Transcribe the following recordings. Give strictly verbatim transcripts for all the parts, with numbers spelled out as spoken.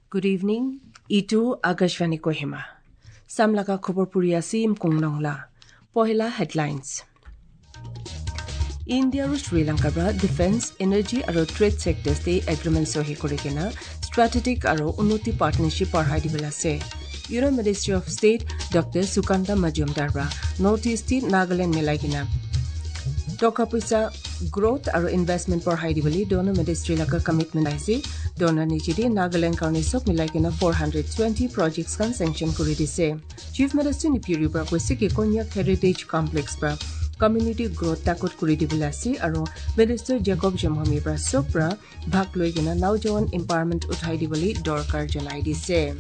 Good evening. Ito Agashvani Kohima. Samlaka khobor puri asim kungnongla. Pohila headlines. India and Sri Lanka bra defense, energy aro trade sectors te agreement sohi korikena strategic aro unnoti partnership parhai dibela se. Union Ministry of State Doctor Sukanda Majumdar bra Northeast Nagaland milaigina. Toka puisa growth aro investment parhai dibeli donor ministry laka commitment aisi. Donor nichidi Nagaland karni sok milaigina four hundred twenty projects kan sanction kori dise. Chief Minister Nipuri bra koise ke Konyak Heritage Complex bra community growth takot kuri dibulasi aro Minister Jacob Jamhami bra sopra bhag loi gina naujawan empowerment uthai dibali dorkar janai dise.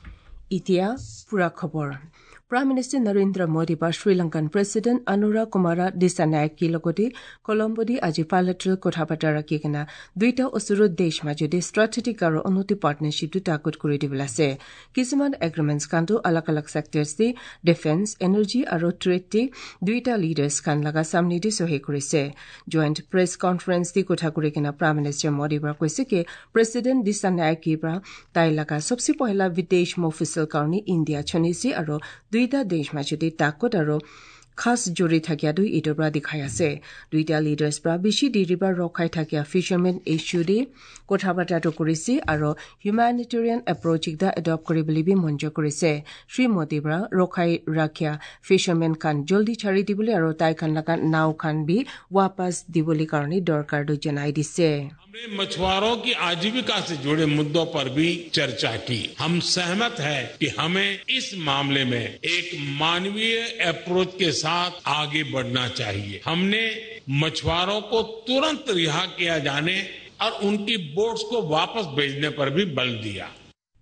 Itia pura khobor. Prime Minister Narendra Modi ba Sri Lankan President Anura Kumara Dissanayake logoti Colombo di aji bilateral kothabata rakigena duita osuro desh majode strategic aro unnoti partnership tu takot kuri dibulase. Kisuman agreements kanto alak alak sectors di defense, energy aro trade ti duita leaders kan laga samni di sohe kurise. Joint press conference di kotha kurikena Prime Minister Modi bra koise ke President Dissanayake bra tai laga sobse pohila videsh official karni India chonisi aro duita desh majudi takot aro khas jori thakya du idobra dikhaya se duita leaders bra bishi di river rokhai thakya fishermen issue di kothabata to kurisi aro humanitarian approach da adopt koribali bi monjo kurise. Sri Modi bra rokhai rakhya fishermen kan joldi chari dibuli aro tai kan laga naw kan bi wapas dibuli karni dorkar do janai dise. हमने मछुआरों की आजीविका से जुड़े मुद्दों पर भी चर्चा की. हम सहमत हैं कि हमें इस मामले में एक मानवीय अप्रोच के साथ आगे बढ़ना चाहिए. हमने मछुआरों को तुरंत रिहा किया जाने और उनकी बोट्स को वापस भेजने पर भी बल दिया.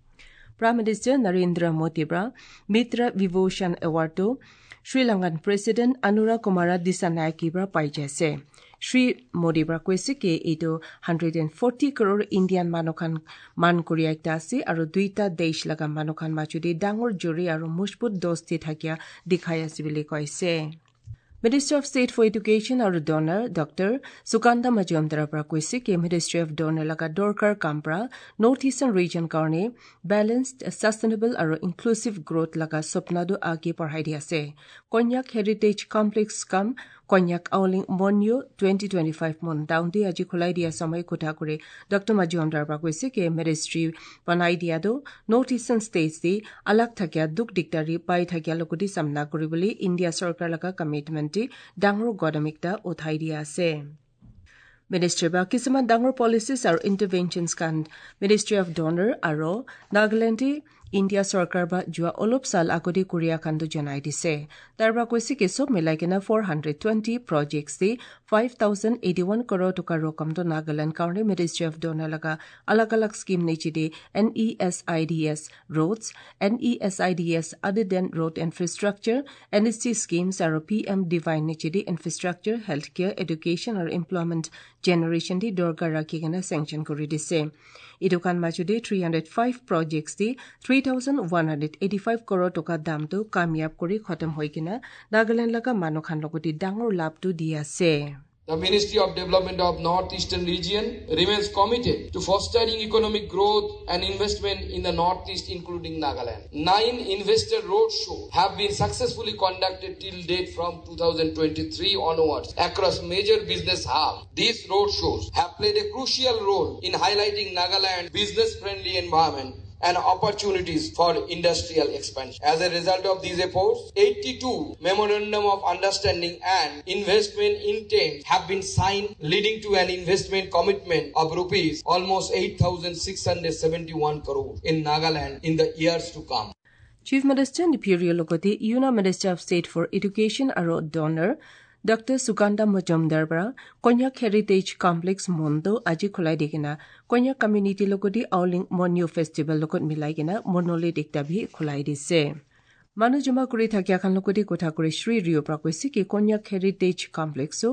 Prime Minister Narendra Modi bra Mitra Vibhushan Award to Sri Lankan President Anura Kumara Dissanayake bra pai jaise. Sri Modi bra koise ke eto one hundred forty crore Indian manokan man korea ekta ase aro duita desh laga manokan majudi dangor jori aro mushbut dosti thakya dikhaya sibili koise. Minister of State for Education aro donor Doctor Sukanda Majumdar bra koise ke Ministry of Donor laga dorkar kampra Northeastern region karne balanced, sustainable aro inclusive growth laga sopna do age parhai di ase. Konyak Heritage Complex kam Konyak Auling Monyo twenty twenty-five mon down di aji khulai dia samay kotha kore Doctor Majumdar bra koise ke ministry banai dia do Northeastern states di alak thakya duk diktari pai thakya lokoti samna koriboli India sarkar laga commitment di dangro godamikta uthai dia ase. Ministry ba kisuman dangor policies aro interventions kan Ministry of Donor aro Nagaland India sarkar ba jua olop sal agodi korea kandu janai dise. Darba koise ke sob milai kena four hundred twenty projects di five thousand eighty-one crore toka rokam to Nagaland karne Ministry of Donor laga alak alak scheme nechi di N E S I D S roads, N E S I D S other than road infrastructure, N S T schemes aro P M divine nechi di infrastructure, healthcare, education or employment generation di dorga raki kena sanction kori dise. Idukan majude three hundred five projects di three thousand one hundred eighty-five crore toka dam to kamyab kori khatam hoi kina Nagaland laga manokhan logoti dangor lab to dia se. The Ministry of Development of Northeastern Region remains committed to fostering economic growth and investment in the Northeast, including Nagaland. Nine investor roadshows have been successfully conducted till date from two thousand twenty-three onwards across major business hubs. These roadshows have played a crucial role in highlighting Nagaland's business-friendly environment and opportunities for industrial expansion. As a result of these efforts, eighty-two Memorandum of Understanding and Investment Intent have been signed, leading to an investment commitment of rupees almost eight thousand six hundred seventy-one crore in Nagaland in the years to come. Chief Minister Nipuri Lokoti, Union Minister of State for Education aro donor Doctor Sukanda Majumdar bra Konyak Heritage Complex mondo aji khulai digina Konyak community lokoti Auling Monyo Festival lokot milai gina monolith ekta bhi khulai dise. Manu jama kuri thakya khan lokoti kotha kuri Sri Rio pra koise ki Konyak Heritage Complex so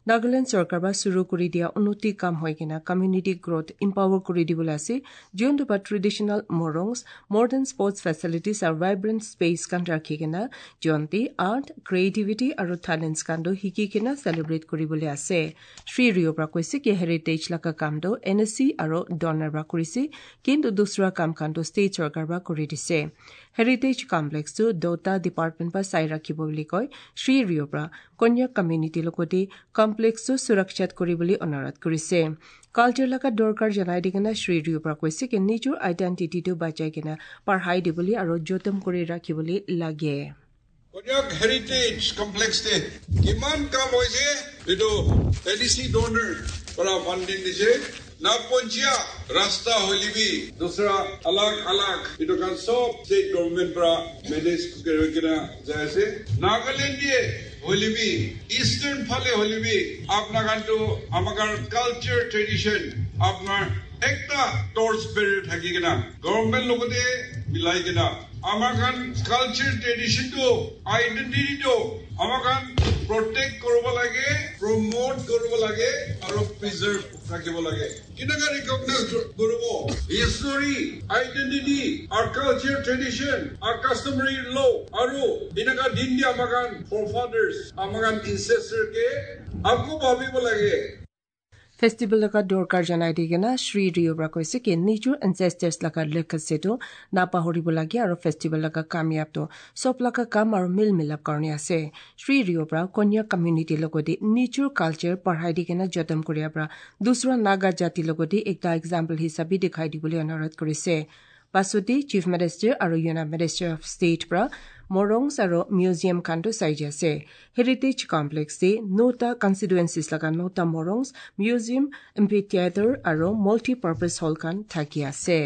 Nagaland চৰকাৰ বা শুৰু কৰি দিয়া উন্নতি কাম হৈ কিনা community growth ইম্পাৱাৰ কৰি দিবলৈ আছে যোনটো বা traditional morungs modern sports facilities আৰু ভাইব্ৰেণ্ট স্পেচ কান ৰাখি কিনা জয়ন্তী আৰ্ট ক্ৰিয়েটিভিটি আৰু টেলেণ্টছ কাণ্ডো শিকি কিনা চেলিব্ৰেট কৰিবলৈ আছে শ্ৰী ৰিঅ'পৰা কৈছে কি হেৰিটেজ লাকা কামটো এন এছ চি আৰু ডনাৰ বা কৰিছে কিন্তু দুসৰা কাম কাণ্ডো ষ্টেট চৰকাৰ বা কৰি দিছে হেৰিটেজ কমপ্লেক্সটো দুটা ডিপাৰ্টমেণ্ট বা চাই ৰাখিব বুলি কয় শ্ৰী ৰিঅ'পৰা কন্যাক কমিউনিটিৰ লগতে কমপ্লেক্সটো সুৰক্ষিত কৰিবলৈ অনুৰোধ কৰিছে কালচাৰ লাকা দৰকাৰ জনাই দি কিনে শ্ৰী ৰিঅ'পৰা কৈছে কি নিজৰ আইডেণ্টিটিটো বাচাই কিনে পঢ়াই দিবলৈ আৰু যতন কৰি ৰাখিবলৈ লাগে কন্যাক হেৰিটেজ কমপ্লেক্সতে কিমান কাম হৈছে এইটো এডিসি ডোনাৰ পৰা ফান্ডিং দিছে না পঞ্চিয়া ৰাস্তা হলিবি দুসৰা আলাগ আলাগ এইটো কাম সব ষ্টেট গভৰ্ণমেণ্ট পৰা মেনেজ কৰি কিনা যায় আছে নাগালেণ্ড দিয়ে হলিবি ইষ্টাৰ্ণ ফালে হলিবি আপোনাৰ কানটো আমাৰ কালচাৰ ট্ৰেডিশ্যন আপোনাৰ একটা টৰ্চ বেৰি থাকি কিনা গভৰ্ণমেণ্ট লগতে মিলাই কিনা আমাৰ কান কালচাৰ ট্ৰেডিশ্যনটো আইডেণ্টিটিটো আমাৰ কান প্ৰটেক্ট কৰিব লাগে প্ৰমোট কৰিব লাগে আৰু প্ৰিজাৰ্ভ ৰাখিব লাগে কিনকা ৰিকগনাইজ কৰিব হিষ্টৰী আইডেণ্টিটি আৰু কালচাৰ ট্ৰেডিশ্যন আৰু কাষ্টমাৰী ল আৰু ইনকা দিন দি আমাৰ কান ফৰফাদাৰ্ছ আমাৰ কান ইনসেষ্টৰকে আকৌ ভাবিব লাগে ফেষ্টিভেল লকা দৰকাৰ জনাই দি কিনা শ্ৰী ৰিঅ'পৰা কৈছে কি নিজৰ এনচেষ্টাৰ্ছ লকা লেখাছেটো নাপাহৰিব লাগে আৰু ফেষ্টিভেল লকা কামিয়াবটো চব লকা কাম আৰু মিল মিলাপ কাৰণে আছে শ্ৰী ৰিঅ'পৰা কন্যা কমিউনিটিৰ লগতে নিজৰ কালচাৰ পঢ়াই দি কিনা যতন কৰিয়াৰ পৰা দুসৰা নাগা জাতিৰ লগতে এটা এক্সাম্পল হিচাপে দেখাই দিবলৈ অনুৰোধ কৰিছে পাছতে চিফ মিনিষ্টাৰ আৰু ইউনাইটেড মিনিষ্টাৰ অফ ষ্টেট পৰা মৰংছ আৰু মিউজিয়াম খানটো চাই আছে হেৰিটেজ কমপ্লেক্সে নটা কনষ্টিটুৱেঞ্চিছ লগা নটা মৰংছ মিউজিয়াম এম্পিথিয়েটাৰ আৰু মাল্টিপাৰ্পাছ হল খান থাকি আছে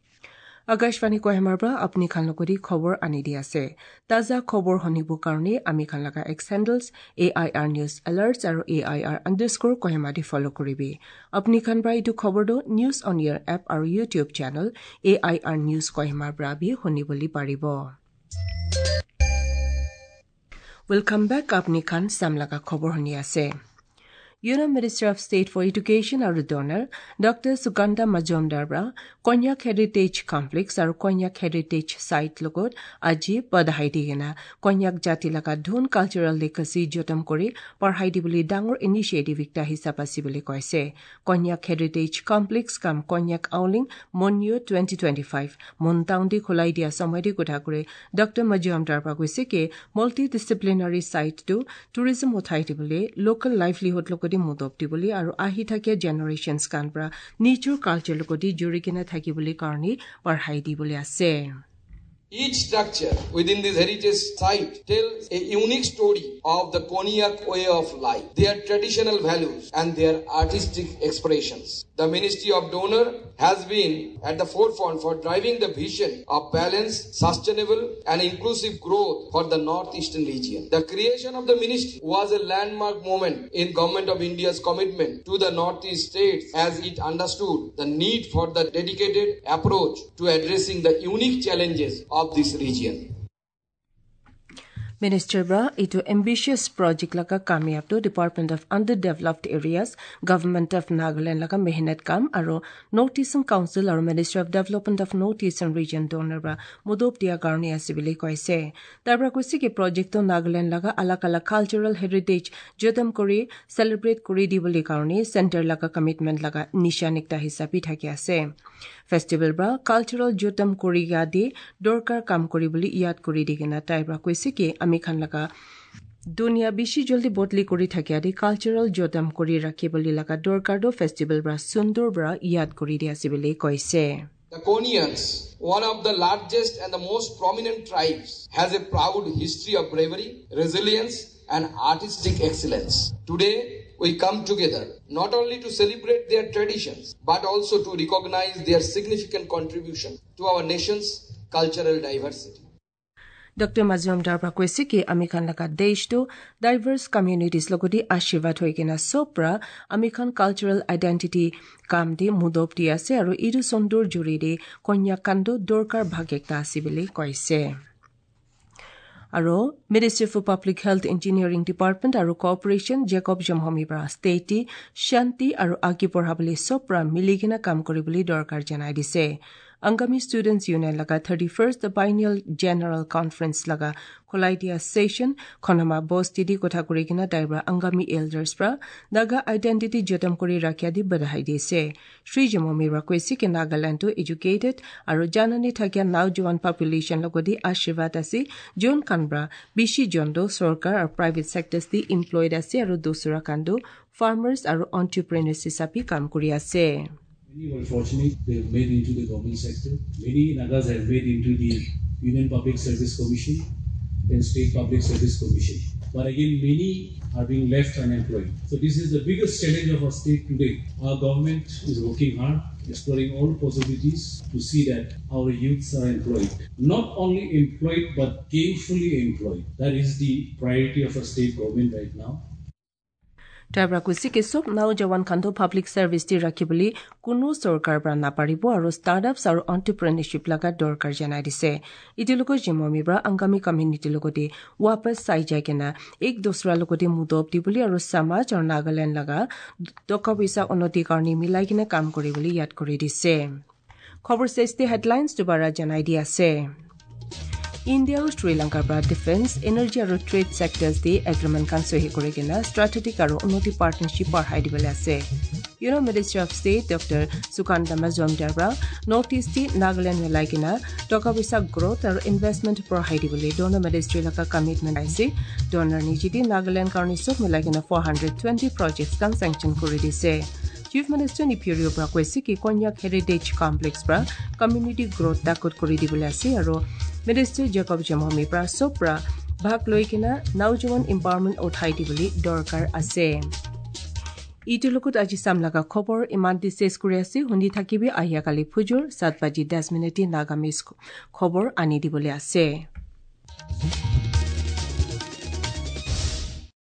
আকাশবাণী কহিমাৰ পৰা আপুনি খান লগতে খবৰ আনি দি আছে তাজা খবৰ শুনিবৰ কাৰণে আমি খান লগা X handles A I R news alerts আৰু A I R underscore Kohima দি ফ'ল' কৰিবি আপুনি খান পৰা এইটো খবৰটো নিউজ অন ইয়াৰ এপ আৰু YouTube channel A I R news কহিমাৰ পৰা বি শুনিবলৈ পাৰিব Welcome back. Apni Khan Samlaka khobor huni ase. Union Minister of State for Education আৰু donor Doctor Sugandha Majumdar bra Konyak Heritage Complex আৰু Konyak Heritage Site লগত আজি পঢ়াই দিগেনা Konyak জাতি লাগা ধুন কালচাৰেল লেগাসি যতন কৰি পঢ়াই দিবলৈ ডাঙৰ ইনিচিয়েটিভ একটা হিচাপ আছে বুলি কৈছে Konyak Heritage Complex কাম Konyak Auling Monyo twenty twenty-five মনটাউন্ডি খোলাই দিয়া সময়তে কথা কৰে ডক্টৰ মজুমদাৰ পৰা কৈছে কি মাল্টি ডিসিপ্লিনাৰী সাইটটো টুৰিজম উঠাই দিবলৈ লোকেল লাইভলিহুড লগত মদব দিবলৈ আৰু আহি থাকে জেনাৰেশনছ কান পৰা নিজৰ কালচাৰ লগতে জড়ি কিনে থাকিবলৈ কাৰণে পঢ়াই দিবলৈ আছে Each structure within this heritage site tells a unique story of the Konyak way of life, their traditional values and their artistic expressions. The Ministry of Donor has been at the forefront for driving the vision of balanced, sustainable and inclusive growth for the northeastern region. The creation of the ministry was a landmark moment in Government of India's commitment to the northeast states as it understood the need for the dedicated approach to addressing the unique challenges of this region. Minister Bra, ito ambitious project laka kamiyab to Department of Underdeveloped Areas, Government of Nagaland laka mehnat kam aro Northeastern Council aro Ministry of Development of Northeastern Region donor bra mudop dia karni asibili koise. Tabra koise ki project to Nagaland laka alak alak cultural heritage jotam kori celebrate kori dibuli karni center laka commitment laka nishanik ta hisabi thaki ase. Festival bra cultural jotam kori gadi dorkar kam kori boli yad kori digena taibra koise ki আমি খান লাগা দুনিয়া বেশি জলদি বদলি কৰি থাকে আদি cultural জতম কৰি ৰাখিবলৈ লাগা দৰকাৰটো ফেষ্টিভেল বৰা সুন্দৰ বৰা ইয়াদ কৰি দিয়া আছে বুলি কৈছে The Konyaks, one of the largest and the most prominent tribes, has a proud history of bravery, resilience and artistic excellence. Today we come together not only to celebrate their traditions but also to recognize their significant contribution to our nation's cultural diversity. Doctor Majumdar pra koise ki ami khan laga desh to diverse communities logodi ashirwad hoi kina sopra ami khan cultural identity kam di mudop di ase aru iru sondor juri de konya kando dorkar bhag ekta asibili koise Aro Ministry for Public Health Engineering Department aro Cooperation Jacob Jamhomi bra state shanti aro agi porhabali sopra miligina kam koribuli dorkar janai dise. Angami Students Union laga thirty-first the Biennial General Conference laga Kolaidia session Konama Boss Tidi Kotha Kurigina Daibra Angami Elders pra daga identity jotam kori rakhya di badhai dise. Sri Jamomi Rakwesi ke Nagaland to educated aro janani thakya naujawan population logodi ashirwad ase John Kanbra Bishi Jondo Sarkar aro private sectors di employed ase aro dosura kando farmers aro entrepreneurs hisabi kam kori ase. Many were fortunate, they have made into the government sector. Many Nagas have made into the Union Public Service Commission and State Public Service Commission. But again, many are being left unemployed. So this is the biggest challenge of our state today. Our government is working hard, exploring all possibilities to see that our youths are employed. Not only employed, but gainfully employed. That is the priority of our state government right now. Tabra kusi ke sob naujawan khando public service ti rakhibuli kunu sarkar bra na paribo aro startups aro entrepreneurship laga dorkar janai dise. Itiluko jimomi bra angami community logode wapas sai jagena ek dosra logode mudob dibuli aro samaj aro Nagaland laga dokabisa onoti karni milai kine kam kori boli yad kori dise. Khobor seste headlines dobara janai di ase. India aro Sri Lanka bra defense, energy aro trade sectors di agreement kan sohi korigena strategic aro unoti partnership barhai dibole ase. You know, Minister of State Doctor Sukanda Mazumdar bra Northeast di Nagaland melaigena toka bisa growth aro investment barhai dibole donor ministry laka commitment aise. Donor niji di Nagaland karni sok melaigena four hundred twenty projects kan sanction kori dise. Chief Minister Nipurio bra kwesi ki Konyak Heritage Complex bra community growth takot kori dibole ase aro Minister Jacob Jamhomi pra sopra bhag loikena naujawan empowerment uthai diboli dorkar ase. Itulukut aji samlaga khobor iman di ses kuri ase hundi thakibe ahya kali phujur seven baji ten minute nagamis khobor ani dibole ase.